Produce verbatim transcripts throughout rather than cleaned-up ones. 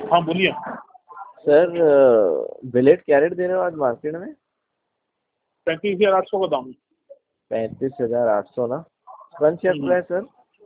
हाँ बोलिए। Sir billet क्या रेट दे रहे हो आज मार्केट में? पैंतीस हजार आठ सौ का दाम है। पैंतीस हजार आठ सौ ना। स्पंज क्या हम्म। है सर?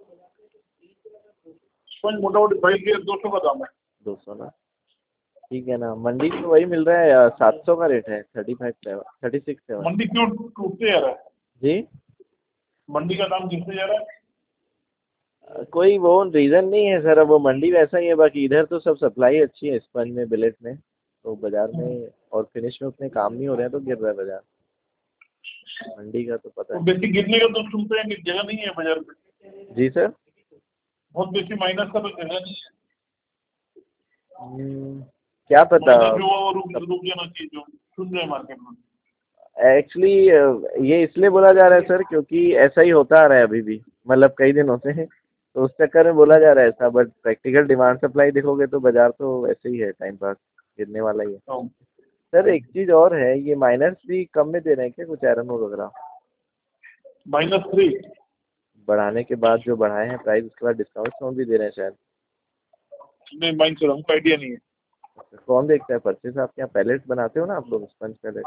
स्पंज मोटा मोटी भाई के दो सौ का दाम है। दो सौ ना, ठीक है ना। मंडी में वही मिल रहा है, सात सौ का रेट है, thirty five seven thirty six seven. मंडी क्यों टूटते जा रहा है? जी, मंडी का दाम गिरते जा रहा है। कोई वो रीज़न नहीं है सर, अब वो मंडी वैसा ही है। बाकी इधर तो सब सप्लाई अच्छी है स्पंज में, बिलेट में, तो बाज़ार में और फिनिश में उतने काम नहीं हो रहे हैं तो गिर रहा है बाज़ार। मंडी का तो पता तो है। बेसिक गिरने का तो सुनते हैं कि जगह नहीं है बाजार में। जी सर। बहुत बेसी माइनस का तो जगह नहीं है। हम्म, क्या पता। माइनस जो हुआ वो रुक रुक जाना चाहिए, जो सुन रहे हैं मार्केट में। एक्चुअली ये इसलिए बोला जा रहा है सर क्योंकि ऐसा ही होता आ रहा है अभी भी, मतलब कई दिनों से, तो उस चक्कर में बोला जा रहा है ऐसा। बट प्रैक्टिकल डिमांड सप्लाई देखोगे तो बाजार तो वैसे ही है, टाइम पास गिरने वाला ही है। हाँ। सर एक चीज़ और है, ये माइनस भी कम में दे रहे हैं क्या कुछ आयरन ओर वगैरह? Minus three. बढ़ाने के बाद जो बढ़ाए हैं प्राइस, उसके बाद डिस्काउंट डिस्काउंट भी दे रहे हैं शायद। नहीं माइंड सर हमको आइडिया नहीं है। अच्छा, कौन देखता है परचेस? आपके यहाँ पैलेट्स बनाते हो ना आप लोग, स्पंज पैलेट?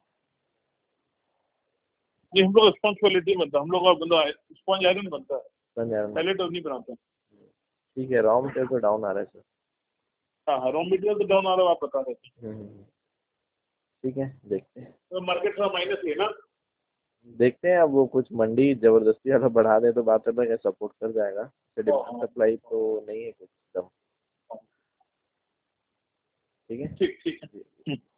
ये हम लोग स्पॉन्ज क्वालिटी बनता है, हम लोग का मतलब स्पॉन्ज आयरन बनता है, स्पंज आयरन। पहले तो नहीं बनाते हैं। ठीक है, रॉ मटेरियल तो डाउन आ रहा है सर। हाँ हाँ, रॉ मटेरियल तो डाउन आ रहा है, आप बता रहे थे। हम्म, हम्म, ठीक है, देखते हैं। तो मार्केट का माइनस है ना। देखते हैं अब वो कुछ मंडी जबरदस्ती वाला बढ़ा दे तो बात अलग है, सपोर्ट कर जाएगा। तो डिमांड हाँ, सप्लाई तो नहीं है कुछ कम। ठीक है। ठीक ठीक है। जी। हम्म।